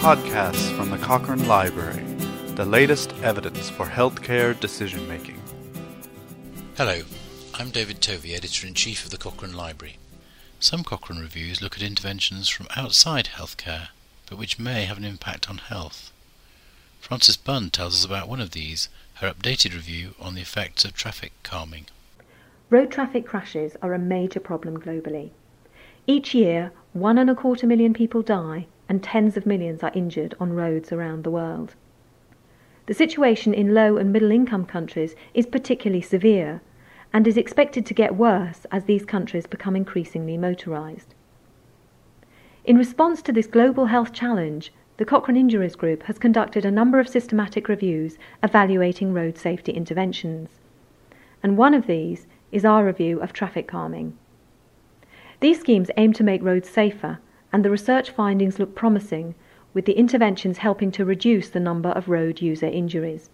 podcasts from the Cochrane Library, the latest evidence for healthcare decision-making. Hello, I'm David Tovey, Editor-in-Chief of the Cochrane Library. Some Cochrane reviews look at interventions from outside healthcare, but which may have an impact on health. Frances Bunn tells us about one of these, her updated review on the effects of traffic calming. Road traffic crashes are a major problem globally. Each year, 1.25 million people die and tens of millions are injured on roads around the world. The situation in low and middle income countries is particularly severe and is expected to get worse as these countries become increasingly motorised. In response to this global health challenge, the Cochrane Injuries Group has conducted a number of systematic reviews evaluating road safety interventions, and one of these is our review of traffic calming. These schemes aim to make roads safer, and the research findings look promising, with the interventions helping to reduce the number of road user injuries.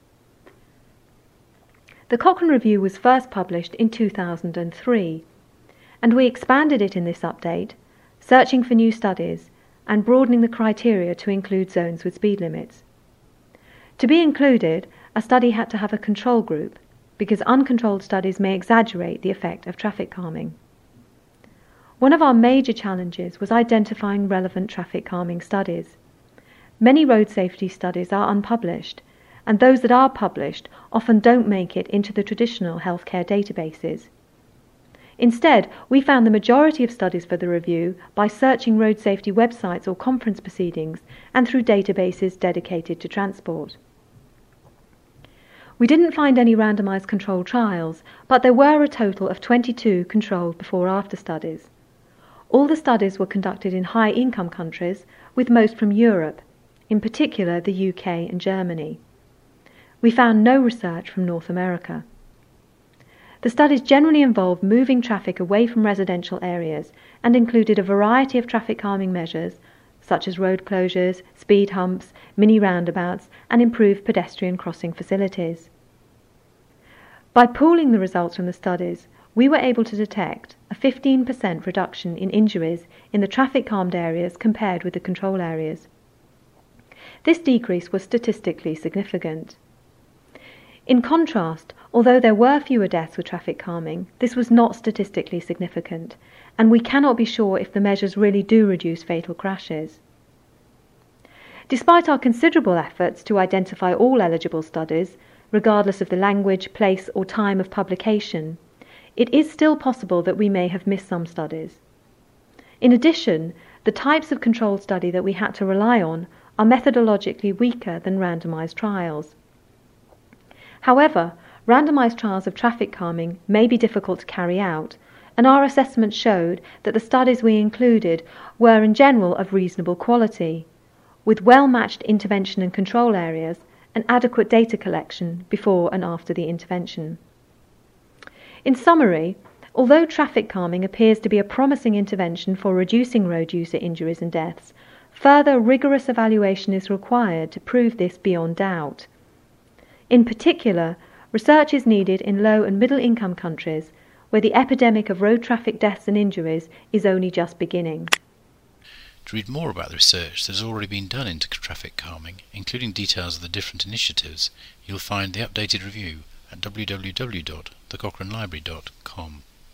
The Cochrane Review was first published in 2003, and we expanded it in this update, searching for new studies and broadening the criteria to include zones with speed limits. To be included, a study had to have a control group, because uncontrolled studies may exaggerate the effect of traffic calming. One of our major challenges was identifying relevant traffic calming studies. Many road safety studies are unpublished, and those that are published often don't make it into the traditional healthcare databases. Instead, we found the majority of studies for the review by searching road safety websites or conference proceedings and through databases dedicated to transport. We didn't find any randomised controlled trials, but there were a total of 22 controlled before-after studies. All the studies were conducted in high-income countries, with most from Europe, in particular the UK and Germany. We found no research from North America. The studies generally involved moving traffic away from residential areas and included a variety of traffic calming measures, such as road closures, speed humps, mini roundabouts, and improved pedestrian crossing facilities. By pooling the results from the studies, we were able to detect a 15% reduction in injuries in the traffic-calmed areas compared with the control areas. This decrease was statistically significant. In contrast, although there were fewer deaths with traffic calming, this was not statistically significant, and we cannot be sure if the measures really do reduce fatal crashes. Despite our considerable efforts to identify all eligible studies, regardless of the language, place, or time of publication, it is still possible that we may have missed some studies. In addition, the types of controlled study that we had to rely on are methodologically weaker than randomised trials. However, randomised trials of traffic calming may be difficult to carry out, and our assessment showed that the studies we included were in general of reasonable quality, with well-matched intervention and control areas and adequate data collection before and after the intervention. In summary, although traffic calming appears to be a promising intervention for reducing road user injuries and deaths, further rigorous evaluation is required to prove this beyond doubt. In particular, research is needed in low and middle income countries, where the epidemic of road traffic deaths and injuries is only just beginning. To read more about the research that has already been done into traffic calming, including details of the different initiatives, you'll find the updated review at www.thecochranelibrary.com.